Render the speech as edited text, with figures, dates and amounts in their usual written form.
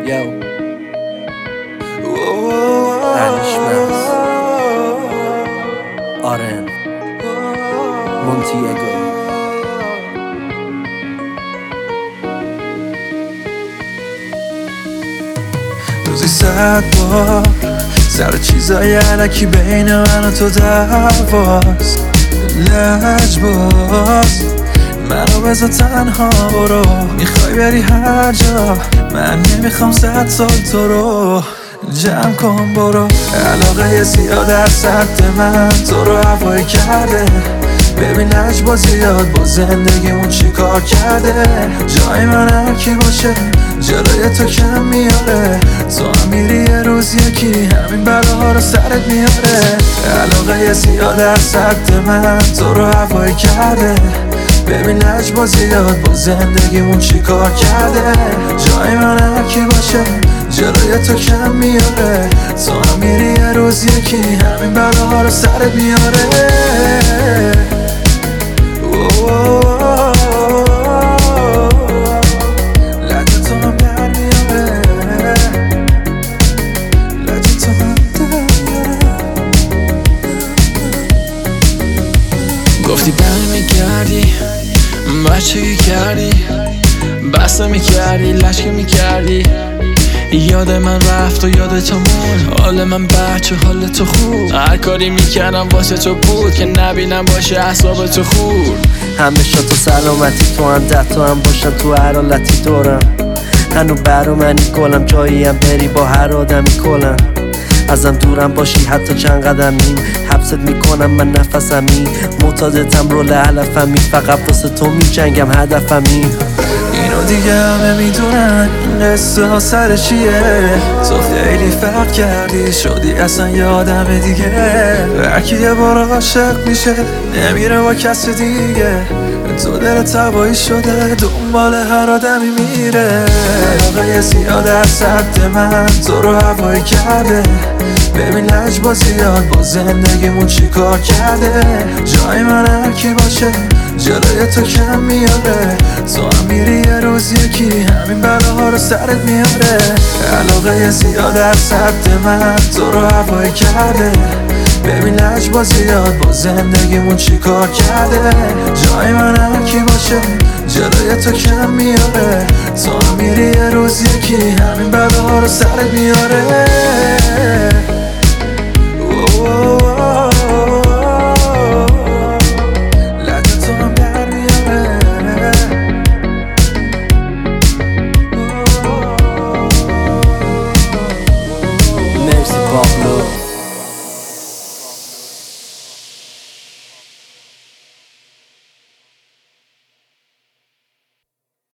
Yo Anishmas Aren Montiego روزی 100 بار سر چیزای علکی بین من و تو دعواست لجباز منو بذار تنها برو میخوای بری هر جا من نمیخوام 100 سال تو رو جمع کن برو علاقه زیاد از سمت من تو رو هوایی کرده ببین لجباز زیاد با زندگیمون چی کار کرده جای من هر کی باشه جلوی تو کم میاره تو هم میری یه روز یکی همین بلاها رو سرت میاره علاقه زیاد از سمت من تو رو هوایی کرده ببین لجباز زیاد با زندگیمون چی کار کرده جای من هر کی باشه جلوی تو کم میاره تو هم میری یه روز یکی همین بلاها رو سرت میاره گفتی برمیگردی بچگی کردی بسته میکردی لشکه میکردی یاد من رفت و یاد تو موند حال من بچه حال تو خوب هر کاری میکردم واسه تو بود که نبینم باشه اعصاب تو خورد همیشه تو سلامتی تو هم 10 تا هم باشن تو هر حالتی دورم هنو برا منی گلم جایی هم بری با هر آدمی کلم ازم دورم باشی حتی چند قدمی حبست میکنم من نفسمی معتادتم رول علفمی فقط واسه تو میجنگم هدفمی اینو دیگه همه میدونن این قصه ها سر چیه تو خیلی فرق کردی شدی اصلا یه آدم دیگه هرکی یه بار عاشق میشه نمیره با کس دیگه تو دلت هوایی شده دنبال هر آدمی میره علاقه زیاد از سمت من تو رو هوایی کرده ببین لجباز زیاد با زندگیمون چی کار کرده جای من هر کی باشه جلوی تو کم میاره تو هم میری یه روز یکی همین بلاها رو سرت میاره علاقه زیاد از سمت من تو رو هوایی کرده ببین لجباز زیاد با زندگیمون چی کار کرده جای من هر کی باشه جلوی تو کم میاره تو هم میری یه روز یکی همین بلاها رو سرت میاره